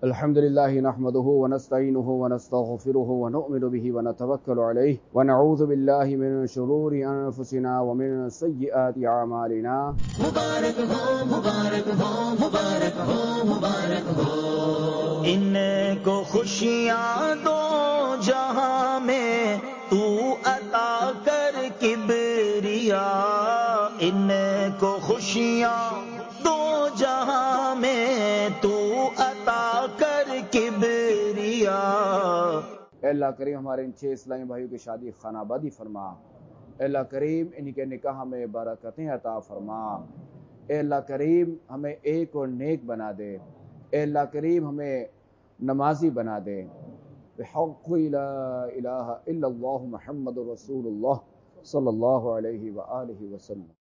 الحمد لله نحمده ونستعينه ونستغفره ونؤمن به ونتوكل عليه ونعوذ بالله من شرور أنفسنا ومن سيئات أعمالنا مبارک ہو مبارک ہو مبارک ہو مبارک ہو ان کو خوشیاں دو جہاں میں تو عطا کر کبریا ان کو خوشیاں دو جہاں میں تو عطا کر کبریا۔ اے اللہ کریم ہمارے ان 6 اسلامی بھائیوں کی شادی خانہ آبادی فرما۔ اے اللہ کریم ان کے نکاح میں برکتیں عطا فرما۔ اے اللہ کریم ہمیں ایک اور نیک بنا دے۔ اے اللہ کریم ہمیں نمازی بنا دے۔ بحق لا الہ الا اللہ محمد رسول اللہ صلی اللہ علیہ وآلہ وسلم۔